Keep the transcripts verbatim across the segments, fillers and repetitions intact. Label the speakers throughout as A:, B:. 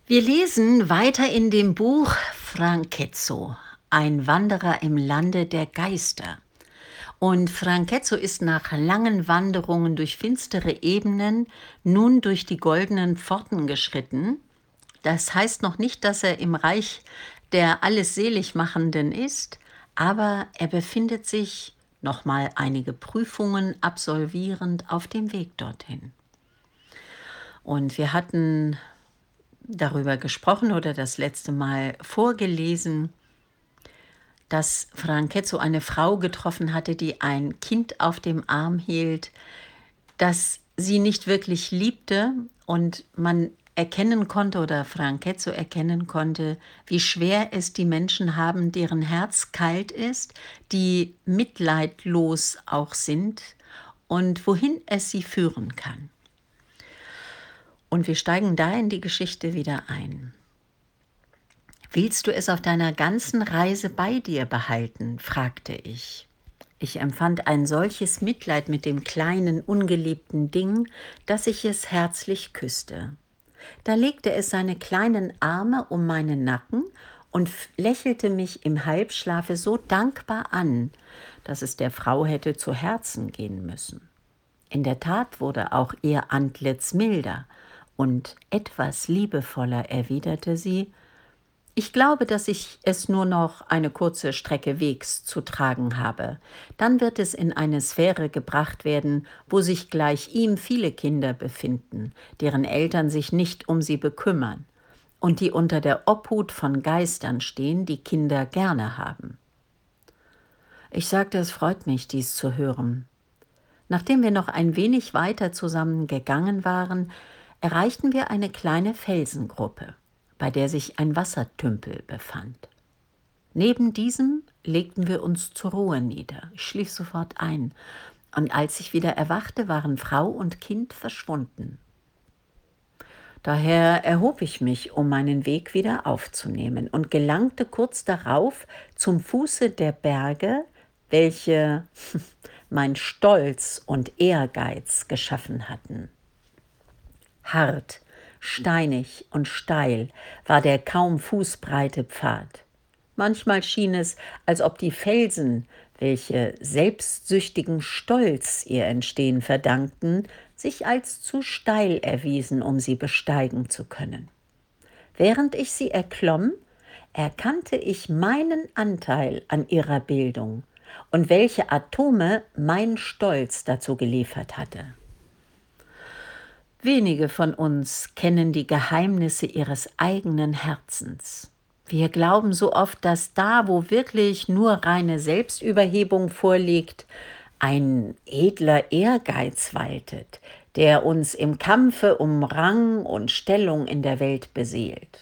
A: Wir lesen weiter in dem Buch Francezzo, ein Wanderer im Lande der Geister. Und Francezzo ist nach langen Wanderungen durch finstere Ebenen nun durch die goldenen Pforten geschritten. Das heißt noch nicht, dass er im Reich der alles Seligmachenden ist, aber er befindet sich, nochmal einige Prüfungen absolvierend, auf dem Weg dorthin. Und wir hatten darüber gesprochen oder das letzte Mal vorgelesen, dass Francezzo eine Frau getroffen hatte, die ein Kind auf dem Arm hielt, das sie nicht wirklich liebte, und man erkennen konnte oder Francezzo erkennen konnte, wie schwer es die Menschen haben, deren Herz kalt ist, die mitleidlos auch sind und wohin es sie führen kann. Und wir steigen da in die Geschichte wieder ein. »Willst du es auf deiner ganzen Reise bei dir behalten?« fragte ich. Ich empfand ein solches Mitleid mit dem kleinen, ungeliebten Ding, dass ich es herzlich küsste. Da legte es seine kleinen Arme um meinen Nacken und lächelte mich im Halbschlafe so dankbar an, dass es der Frau hätte zu Herzen gehen müssen. In der Tat wurde auch ihr Antlitz milder, und etwas liebevoller erwiderte sie: »Ich glaube, dass ich es nur noch eine kurze Strecke Wegs zu tragen habe. Dann wird es in eine Sphäre gebracht werden, wo sich gleich ihm viele Kinder befinden, deren Eltern sich nicht um sie bekümmern und die unter der Obhut von Geistern stehen, die Kinder gerne haben.« Ich sagte, es freut mich, dies zu hören. Nachdem wir noch ein wenig weiter zusammen gegangen waren, erreichten wir eine kleine Felsengruppe, bei der sich ein Wassertümpel befand. Neben diesem legten wir uns zur Ruhe nieder. Ich schlief sofort ein, und als ich wieder erwachte, waren Frau und Kind verschwunden. Daher erhob ich mich, um meinen Weg wieder aufzunehmen, und gelangte kurz darauf zum Fuße der Berge, welche mein Stolz und Ehrgeiz geschaffen hatten. Hart, steinig und steil war der kaum fußbreite Pfad. Manchmal schien es, als ob die Felsen, welche selbstsüchtigen Stolz ihr Entstehen verdankten, sich als zu steil erwiesen, um sie besteigen zu können. Während ich sie erklomm, erkannte ich meinen Anteil an ihrer Bildung und welche Atome mein Stolz dazu geliefert hatte. Wenige von uns kennen die Geheimnisse ihres eigenen Herzens. Wir glauben so oft, dass da, wo wirklich nur reine Selbstüberhebung vorliegt, ein edler Ehrgeiz waltet, der uns im Kampfe um Rang und Stellung in der Welt beseelt.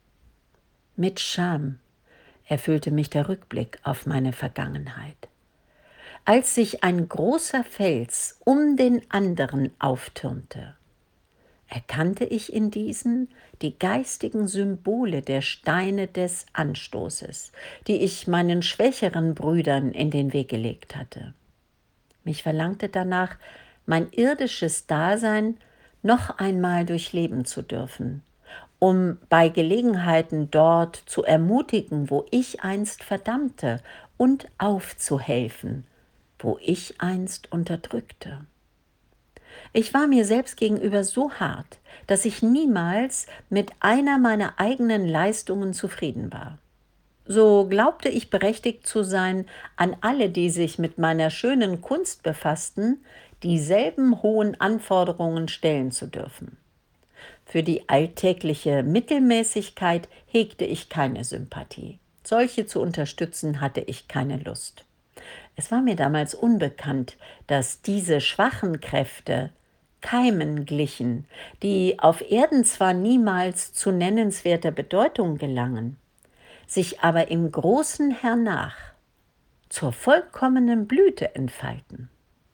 A: Mit Scham erfüllte mich der Rückblick auf meine Vergangenheit. Als sich ein großer Fels um den anderen auftürmte, erkannte ich in diesen die geistigen Symbole der Steine des Anstoßes, die ich meinen schwächeren Brüdern in den Weg gelegt hatte. Mich verlangte danach, mein irdisches Dasein noch einmal durchleben zu dürfen, um bei Gelegenheiten dort zu ermutigen, wo ich einst verdammte, und aufzuhelfen, wo ich einst unterdrückte. Ich war mir selbst gegenüber so hart, dass ich niemals mit einer meiner eigenen Leistungen zufrieden war. So glaubte ich berechtigt zu sein, an alle, die sich mit meiner schönen Kunst befassten, dieselben hohen Anforderungen stellen zu dürfen. Für die alltägliche Mittelmäßigkeit hegte ich keine Sympathie. Solche zu unterstützen hatte ich keine Lust. Es war mir damals unbekannt, dass diese schwachen Kräfte Keimen glichen, die auf Erden zwar niemals zu nennenswerter Bedeutung gelangen, sich aber im Großen hernach zur vollkommenen Blüte entfalten.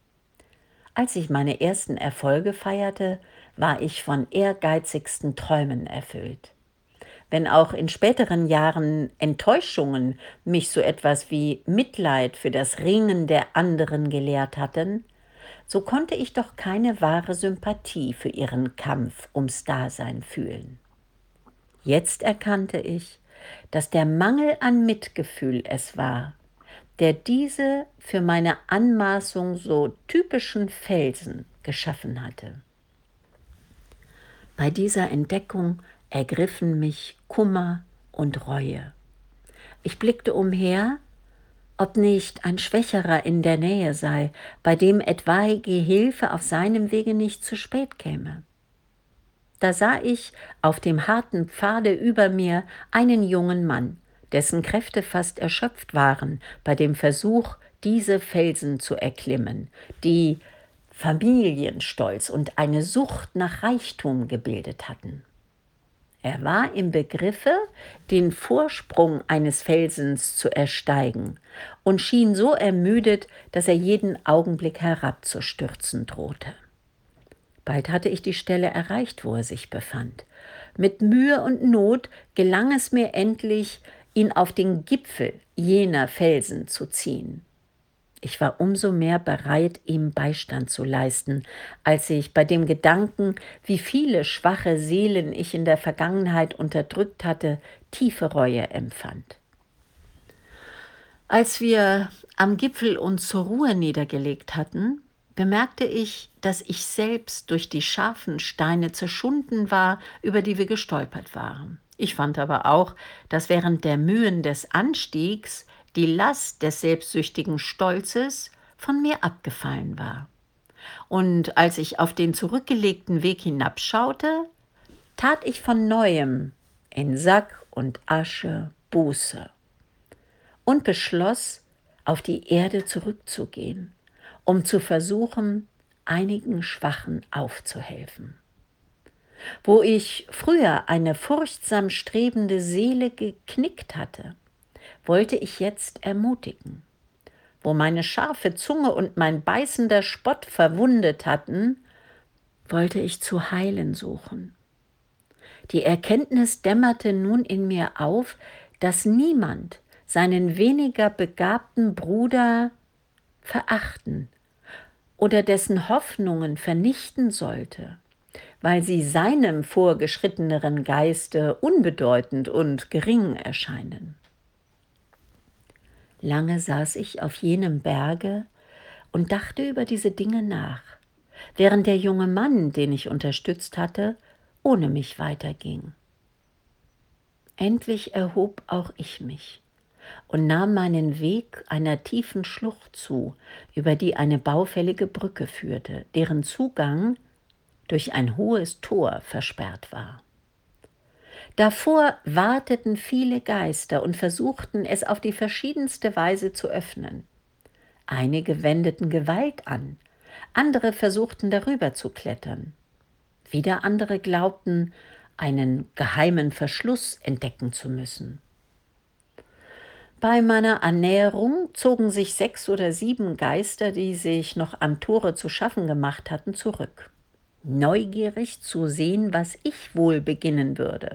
A: Als ich meine ersten Erfolge feierte, war ich von ehrgeizigsten Träumen erfüllt. Wenn auch in späteren Jahren Enttäuschungen mich so etwas wie Mitleid für das Ringen der anderen gelehrt hatten, so konnte ich doch keine wahre Sympathie für ihren Kampf ums Dasein fühlen. Jetzt erkannte ich, dass der Mangel an Mitgefühl es war, der diese für meine Anmaßung so typischen Felsen geschaffen hatte. Bei dieser Entdeckung ergriffen mich Kummer und Reue. Ich blickte umher, ob nicht ein Schwächerer in der Nähe sei, bei dem etwaige Hilfe auf seinem Wege nicht zu spät käme. Da sah ich auf dem harten Pfade über mir einen jungen Mann, dessen Kräfte fast erschöpft waren bei dem Versuch, diese Felsen zu erklimmen, die Familienstolz und eine Sucht nach Reichtum gebildet hatten. Er war im Begriffe, den Vorsprung eines Felsens zu ersteigen und schien so ermüdet, dass er jeden Augenblick herabzustürzen drohte. Bald hatte ich die Stelle erreicht, wo er sich befand. Mit Mühe und Not gelang es mir endlich, ihn auf den Gipfel jener Felsen zu ziehen. Ich war umso mehr bereit, ihm Beistand zu leisten, als ich bei dem Gedanken, wie viele schwache Seelen ich in der Vergangenheit unterdrückt hatte, tiefe Reue empfand. Als wir am Gipfel uns zur Ruhe niedergelegt hatten, bemerkte ich, dass ich selbst durch die scharfen Steine zerschunden war, über die wir gestolpert waren. Ich fand aber auch, dass während der Mühen des Anstiegs die Last des selbstsüchtigen Stolzes von mir abgefallen war. Und als ich auf den zurückgelegten Weg hinabschaute, tat ich von neuem in Sack und Asche Buße und beschloss, auf die Erde zurückzugehen, um zu versuchen, einigen Schwachen aufzuhelfen. Wo ich früher eine furchtsam strebende Seele geknickt hatte, wollte ich jetzt ermutigen. Wo meine scharfe Zunge und mein beißender Spott verwundet hatten, wollte ich zu heilen suchen. Die Erkenntnis dämmerte nun in mir auf, dass niemand seinen weniger begabten Bruder verachten oder dessen Hoffnungen vernichten sollte, weil sie seinem vorgeschritteneren Geiste unbedeutend und gering erscheinen. Lange saß ich auf jenem Berge und dachte über diese Dinge nach, während der junge Mann, den ich unterstützt hatte, ohne mich weiterging. Endlich erhob auch ich mich und nahm meinen Weg einer tiefen Schlucht zu, über die eine baufällige Brücke führte, deren Zugang durch ein hohes Tor versperrt war. Davor warteten viele Geister und versuchten, es auf die verschiedenste Weise zu öffnen. Einige wendeten Gewalt an, andere versuchten darüber zu klettern. Wieder andere glaubten, einen geheimen Verschluss entdecken zu müssen. Bei meiner Annäherung zogen sich sechs oder sieben Geister, die sich noch am Tore zu schaffen gemacht hatten, zurück, neugierig zu sehen, was ich wohl beginnen würde.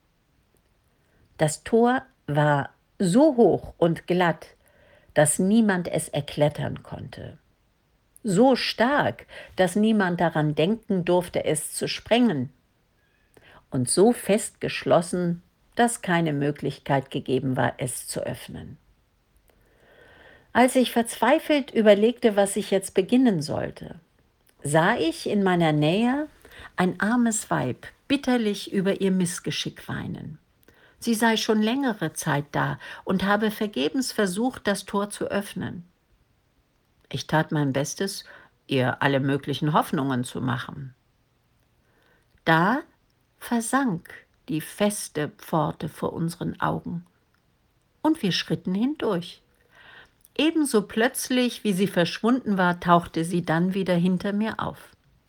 A: Das Tor war so hoch und glatt, dass niemand es erklettern konnte. So stark, dass niemand daran denken durfte, es zu sprengen. Und so fest geschlossen, dass keine Möglichkeit gegeben war, es zu öffnen. Als ich verzweifelt überlegte, was ich jetzt beginnen sollte, sah ich in meiner Nähe ein armes Weib bitterlich über ihr Missgeschick weinen. Sie sei schon längere Zeit da und habe vergebens versucht, das Tor zu öffnen. Ich tat mein Bestes, ihr alle möglichen Hoffnungen zu machen. Da versank die feste Pforte vor unseren Augen und wir schritten hindurch. Ebenso plötzlich, wie sie verschwunden war, tauchte sie dann wieder hinter mir auf.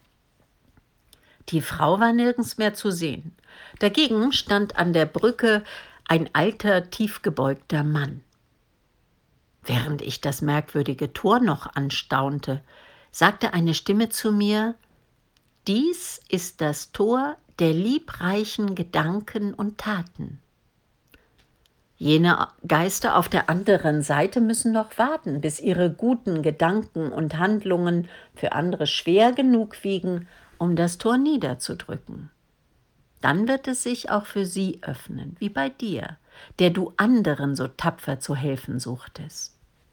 A: Die Frau war nirgends mehr zu sehen. Dagegen stand an der Brücke ein alter, tiefgebeugter Mann. Während ich das merkwürdige Tor noch anstaunte, sagte eine Stimme zu mir: Dies ist das Tor der liebreichen Gedanken und Taten. Jene Geister auf der anderen Seite müssen noch warten, bis ihre guten Gedanken und Handlungen für andere schwer genug wiegen, um das Tor niederzudrücken. Dann wird es sich auch für sie öffnen, wie bei dir, der du anderen so tapfer zu helfen suchtest.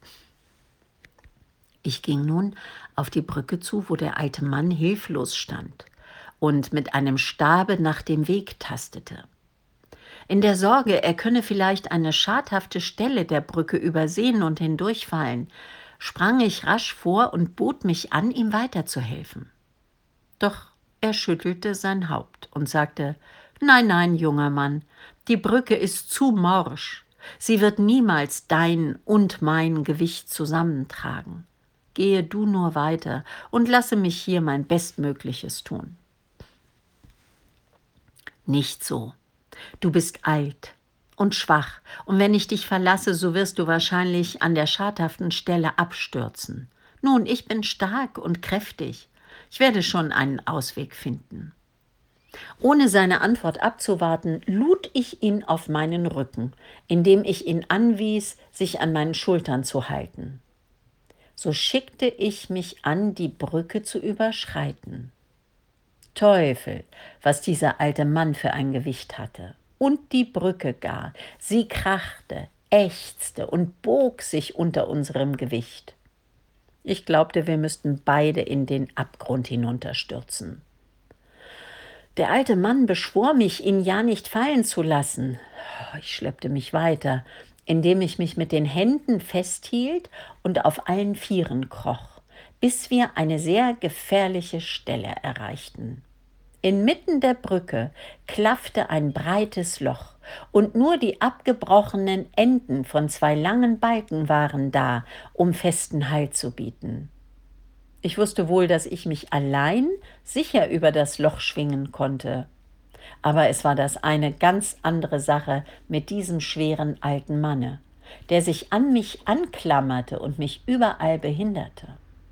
A: Ich ging nun auf die Brücke zu, wo der alte Mann hilflos stand und mit einem Stabe nach dem Weg tastete. In der Sorge, er könne vielleicht eine schadhafte Stelle der Brücke übersehen und hindurchfallen, sprang ich rasch vor und bot mich an, ihm weiterzuhelfen. Doch er schüttelte sein Haupt und sagte: »Nein, nein, junger Mann, die Brücke ist zu morsch. Sie wird niemals dein und mein Gewicht zusammentragen. Gehe du nur weiter und lasse mich hier mein Bestmögliches tun.« »Nicht so. Du bist alt und schwach, und wenn ich dich verlasse, so wirst du wahrscheinlich an der schadhaften Stelle abstürzen. Nun, ich bin stark und kräftig. Ich werde schon einen Ausweg finden.« Ohne seine Antwort abzuwarten, lud ich ihn auf meinen Rücken, indem ich ihn anwies, sich an meinen Schultern zu halten. So schickte ich mich an, die Brücke zu überschreiten. Teufel, was dieser alte Mann für ein Gewicht hatte. Und die Brücke gar, sie krachte, ächzte und bog sich unter unserem Gewicht. Ich glaubte, wir müssten beide in den Abgrund hinunterstürzen. Der alte Mann beschwor mich, ihn ja nicht fallen zu lassen. Ich schleppte mich weiter, indem ich mich mit den Händen festhielt und auf allen Vieren kroch, bis wir eine sehr gefährliche Stelle erreichten. Inmitten der Brücke klaffte ein breites Loch, und nur die abgebrochenen Enden von zwei langen Balken waren da, um festen Halt zu bieten. Ich wusste wohl, dass ich mich allein sicher über das Loch schwingen konnte. Aber es war das eine ganz andere Sache mit diesem schweren alten Manne, der sich an mich anklammerte und mich überall behinderte.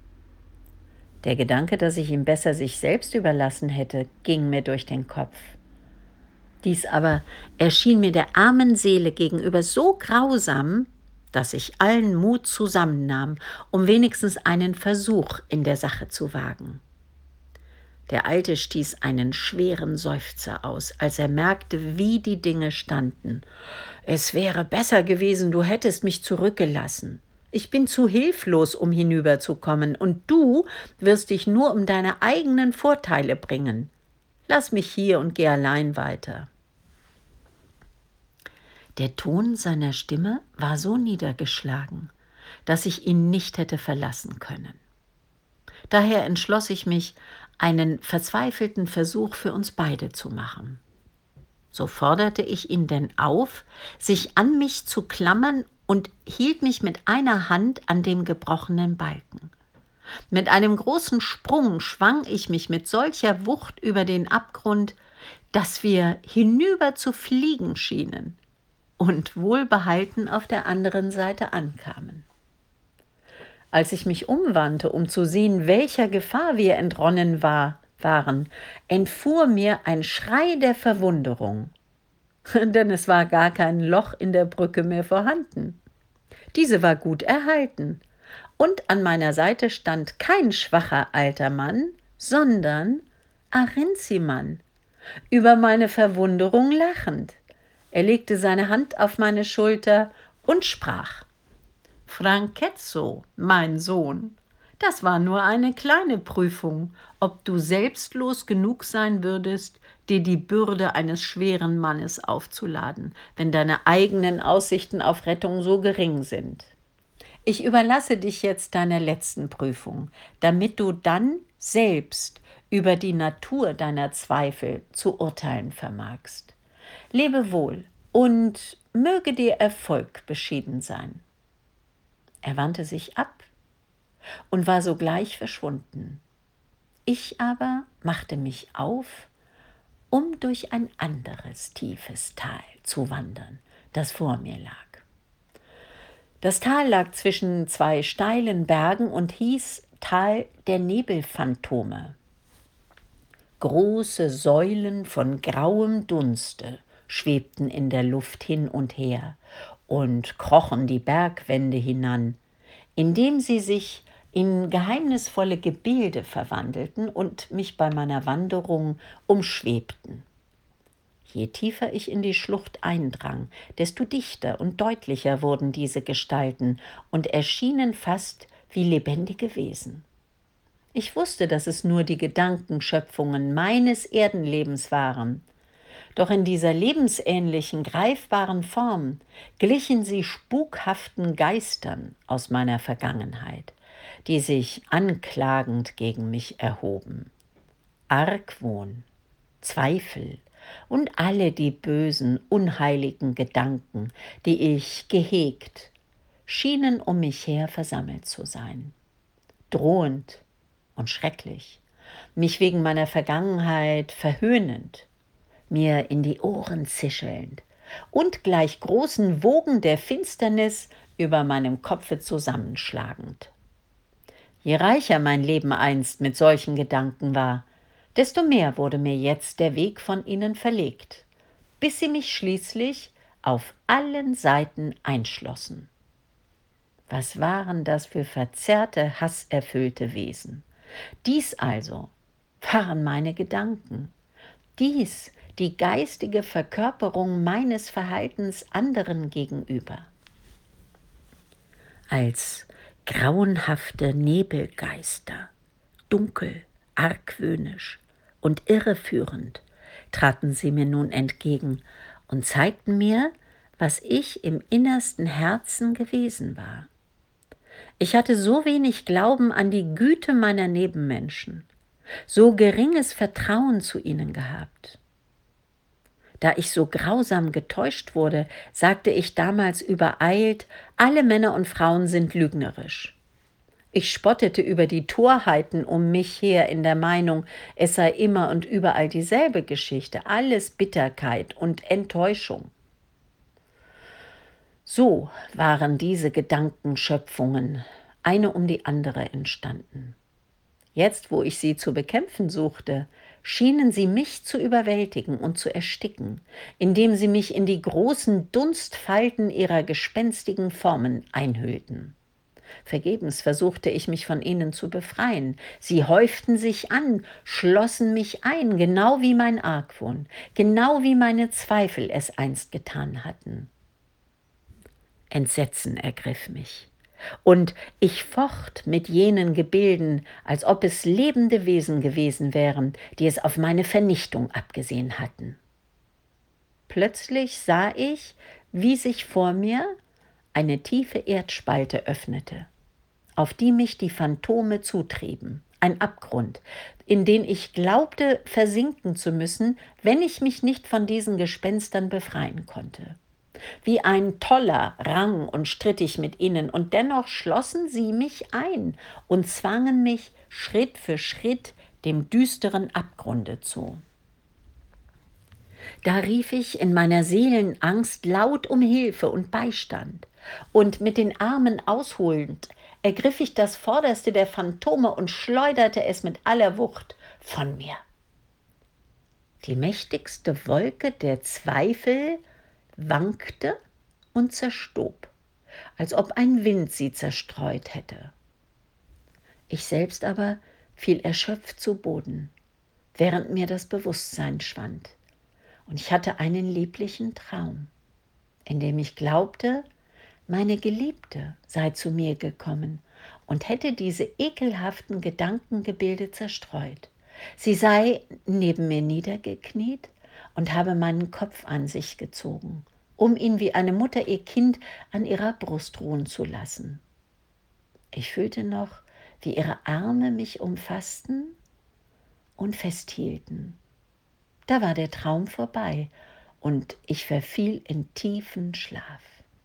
A: Der Gedanke, dass ich ihm besser sich selbst überlassen hätte, ging mir durch den Kopf. Dies aber erschien mir der armen Seele gegenüber so grausam, dass ich allen Mut zusammennahm, um wenigstens einen Versuch in der Sache zu wagen. Der Alte stieß einen schweren Seufzer aus, als er merkte, wie die Dinge standen. »Es wäre besser gewesen, du hättest mich zurückgelassen. Ich bin zu hilflos, um hinüberzukommen, und du wirst dich nur um deine eigenen Vorteile bringen. Lass mich hier und geh allein weiter.« Der Ton seiner Stimme war so niedergeschlagen, dass ich ihn nicht hätte verlassen können. Daher entschloss ich mich, einen verzweifelten Versuch für uns beide zu machen. So forderte ich ihn denn auf, sich an mich zu klammern, und hielt mich mit einer Hand an dem gebrochenen Balken. Mit einem großen Sprung schwang ich mich mit solcher Wucht über den Abgrund, dass wir hinüber zu fliegen schienen und wohlbehalten auf der anderen Seite ankamen. Als ich mich umwandte, um zu sehen, welcher Gefahr wir entronnen war, waren, entfuhr mir ein Schrei der Verwunderung, denn es war gar kein Loch in der Brücke mehr vorhanden. Diese war gut erhalten, und an meiner Seite stand kein schwacher alter Mann, sondern Arinziman, über meine Verwunderung lachend. Er legte seine Hand auf meine Schulter und sprach: »Francezzo, mein Sohn, das war nur eine kleine Prüfung, ob du selbstlos genug sein würdest, dir die Bürde eines schweren Mannes aufzuladen, wenn deine eigenen Aussichten auf Rettung so gering sind. Ich überlasse dich jetzt deiner letzten Prüfung, damit du dann selbst über die Natur deiner Zweifel zu urteilen vermagst. Lebe wohl und möge dir Erfolg beschieden sein.« Er wandte sich ab und war sogleich verschwunden. Ich aber machte mich auf, um durch ein anderes tiefes Tal zu wandern, das vor mir lag. Das Tal lag zwischen zwei steilen Bergen und hieß Tal der Nebelphantome. Große Säulen von grauem Dunste schwebten in der Luft hin und her und krochen die Bergwände hinan, indem sie sich in geheimnisvolle Gebilde verwandelten und mich bei meiner Wanderung umschwebten. Je tiefer ich in die Schlucht eindrang, desto dichter und deutlicher wurden diese Gestalten und erschienen fast wie lebendige Wesen. Ich wusste, dass es nur die Gedankenschöpfungen meines Erdenlebens waren, doch in dieser lebensähnlichen, greifbaren Form glichen sie spukhaften Geistern aus meiner Vergangenheit, die sich anklagend gegen mich erhoben. Argwohn, Zweifel und alle die bösen, unheiligen Gedanken, die ich gehegt, schienen um mich her versammelt zu sein. Drohend und schrecklich, mich wegen meiner Vergangenheit verhöhnend, mir in die Ohren zischelnd und gleich großen Wogen der Finsternis über meinem Kopfe zusammenschlagend. Je reicher mein Leben einst mit solchen Gedanken war, desto mehr wurde mir jetzt der Weg von ihnen verlegt, bis sie mich schließlich auf allen Seiten einschlossen. Was waren das für verzerrte, hasserfüllte Wesen? Dies also waren meine Gedanken. Dies die geistige Verkörperung meines Verhaltens anderen gegenüber. Als grauenhafte Nebelgeister, dunkel, argwöhnisch und irreführend, traten sie mir nun entgegen und zeigten mir, was ich im innersten Herzen gewesen war. Ich hatte so wenig Glauben an die Güte meiner Nebenmenschen, so geringes Vertrauen zu ihnen gehabt. Da ich so grausam getäuscht wurde, sagte ich damals übereilt, alle Männer und Frauen sind lügnerisch. Ich spottete über die Torheiten um mich her in der Meinung, es sei immer und überall dieselbe Geschichte, alles Bitterkeit und Enttäuschung. So waren diese Gedankenschöpfungen eine um die andere entstanden. Jetzt, wo ich sie zu bekämpfen suchte, schienen sie mich zu überwältigen und zu ersticken, indem sie mich in die großen Dunstfalten ihrer gespenstigen Formen einhüllten. Vergebens versuchte ich mich von ihnen zu befreien. Sie häuften sich an, schlossen mich ein, genau wie mein Argwohn, genau wie meine Zweifel es einst getan hatten. Entsetzen ergriff mich. Und ich focht mit jenen Gebilden, als ob es lebende Wesen gewesen wären, die es auf meine Vernichtung abgesehen hatten. Plötzlich sah ich, wie sich vor mir eine tiefe Erdspalte öffnete, auf die mich die Phantome zutrieben, ein Abgrund, in den ich glaubte versinken zu müssen, wenn ich mich nicht von diesen Gespenstern befreien konnte. Wie ein Toller rang und stritt ich mit ihnen, und dennoch schlossen sie mich ein und zwangen mich Schritt für Schritt dem düsteren Abgrunde zu. Da rief ich in meiner Seelenangst laut um Hilfe und Beistand, und mit den Armen ausholend ergriff ich das Vorderste der Phantome und schleuderte es mit aller Wucht von mir. Die mächtigste Wolke der Zweifel wankte und zerstob, als ob ein Wind sie zerstreut hätte. Ich selbst aber fiel erschöpft zu Boden, während mir das Bewusstsein schwand, und ich hatte einen lieblichen Traum, in dem ich glaubte, meine Geliebte sei zu mir gekommen und hätte diese ekelhaften Gedankengebilde zerstreut. Sie sei neben mir niedergekniet und habe meinen Kopf an sich gezogen, um ihn wie eine Mutter ihr Kind an ihrer Brust ruhen zu lassen. Ich fühlte noch, wie ihre Arme mich umfassten und festhielten. Da war der Traum vorbei und ich verfiel in tiefen Schlaf.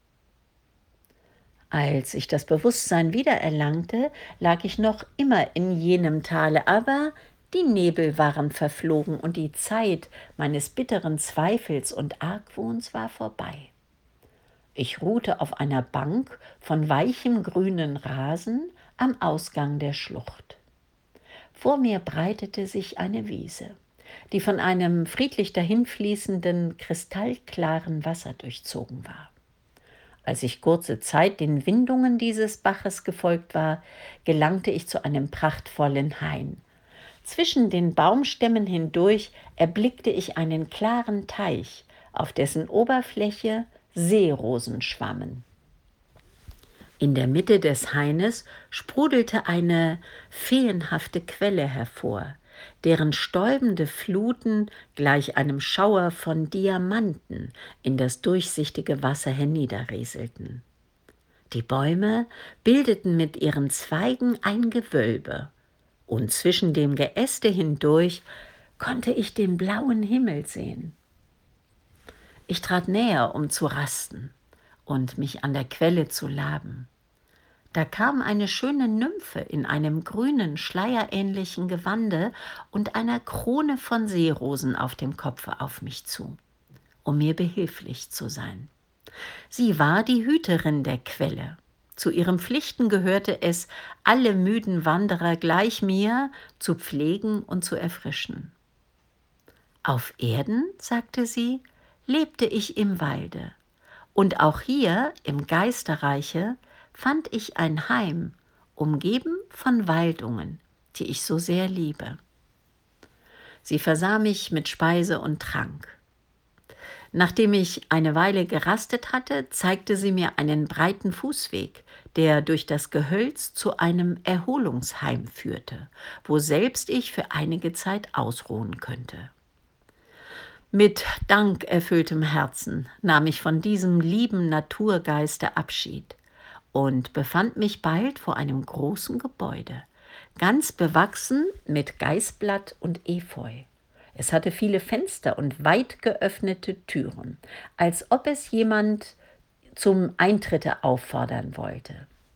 A: Als ich das Bewusstsein wiedererlangte, lag ich noch immer in jenem Tale, aber die Nebel waren verflogen und die Zeit meines bitteren Zweifels und Argwohns war vorbei. Ich ruhte auf einer Bank von weichem grünen Rasen am Ausgang der Schlucht. Vor mir breitete sich eine Wiese, die von einem friedlich dahinfließenden, kristallklaren Wasser durchzogen war. Als ich kurze Zeit den Windungen dieses Baches gefolgt war, gelangte ich zu einem prachtvollen Hain, Zwischen den Baumstämmen hindurch erblickte ich einen klaren Teich, auf dessen Oberfläche Seerosen schwammen. In der Mitte des Haines sprudelte eine feenhafte Quelle hervor, deren stäubende Fluten gleich einem Schauer von Diamanten in das durchsichtige Wasser herniederrieselten. Die Bäume bildeten mit ihren Zweigen ein Gewölbe, und zwischen dem Geäste hindurch konnte ich den blauen Himmel sehen. Ich trat näher, um zu rasten und mich an der Quelle zu laben. Da kam eine schöne Nymphe in einem grünen, schleierähnlichen Gewande und einer Krone von Seerosen auf dem Kopfe auf mich zu, um mir behilflich zu sein. Sie war die Hüterin der Quelle. Zu ihren Pflichten gehörte es, alle müden Wanderer gleich mir zu pflegen und zu erfrischen. Auf Erden, sagte sie, lebte ich im Walde, und auch hier im Geisterreiche fand ich ein Heim, umgeben von Waldungen, die ich so sehr liebe. Sie versah mich mit Speise und Trank. Nachdem ich eine Weile gerastet hatte, zeigte sie mir einen breiten Fußweg, der durch das Gehölz zu einem Erholungsheim führte, wo selbst ich für einige Zeit ausruhen könnte. Mit dankerfülltem Herzen nahm ich von diesem lieben Naturgeiste Abschied und befand mich bald vor einem großen Gebäude, ganz bewachsen mit Geißblatt und Efeu. Es hatte viele Fenster und weit geöffnete Türen, als ob es jemand zum Eintritte auffordern wollte.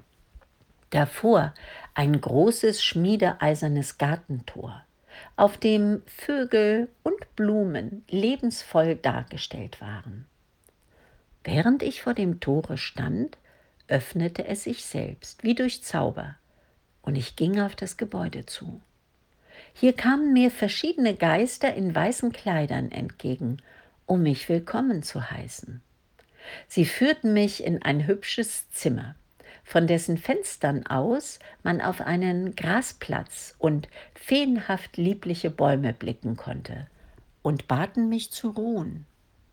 A: Davor ein großes schmiedeeisernes Gartentor, auf dem Vögel und Blumen lebensvoll dargestellt waren. Während ich vor dem Tore stand, öffnete es sich selbst, wie durch Zauber, und ich ging auf das Gebäude zu. Hier kamen mir verschiedene Geister in weißen Kleidern entgegen, um mich willkommen zu heißen. Sie führten mich in ein hübsches Zimmer, von dessen Fenstern aus man auf einen Grasplatz und feenhaft liebliche Bäume blicken konnte, und baten mich zu ruhen.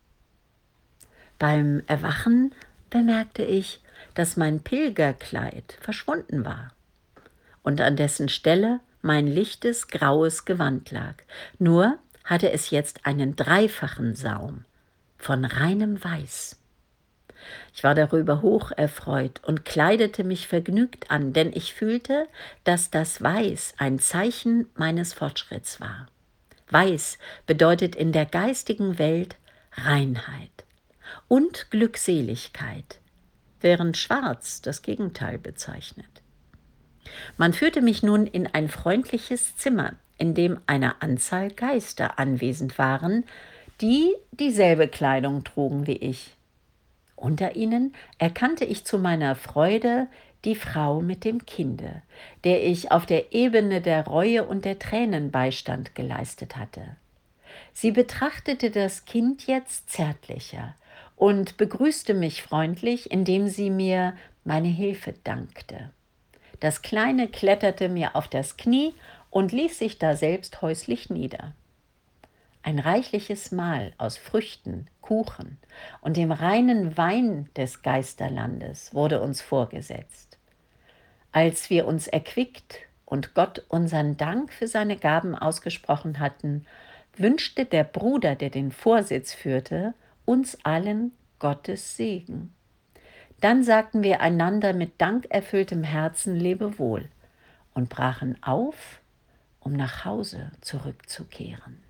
A: Beim Erwachen bemerkte ich, dass mein Pilgerkleid verschwunden war und an dessen Stelle mein lichtes, graues Gewand lag. Nur hatte es jetzt einen dreifachen Saum von reinem Weiß. Ich war darüber hoch erfreut und kleidete mich vergnügt an, denn ich fühlte, dass das Weiß ein Zeichen meines Fortschritts war. Weiß bedeutet in der geistigen Welt Reinheit und Glückseligkeit, während Schwarz das Gegenteil bezeichnet. Man führte mich nun in ein freundliches Zimmer, in dem eine Anzahl Geister anwesend waren, die dieselbe Kleidung trugen wie ich. Unter ihnen erkannte ich zu meiner Freude die Frau mit dem Kinde, der ich auf der Ebene der Reue und der Tränen Beistand geleistet hatte. Sie betrachtete das Kind jetzt zärtlicher und begrüßte mich freundlich, indem sie mir meine Hilfe dankte. Das Kleine kletterte mir auf das Knie und ließ sich da selbst häuslich nieder. Ein reichliches Mahl aus Früchten, Kuchen und dem reinen Wein des Geisterlandes wurde uns vorgesetzt. Als wir uns erquickt und Gott unseren Dank für seine Gaben ausgesprochen hatten, wünschte der Bruder, der den Vorsitz führte, uns allen Gottes Segen. Dann sagten wir einander mit dankerfülltem Herzen Lebewohl und brachen auf, um nach Hause zurückzukehren.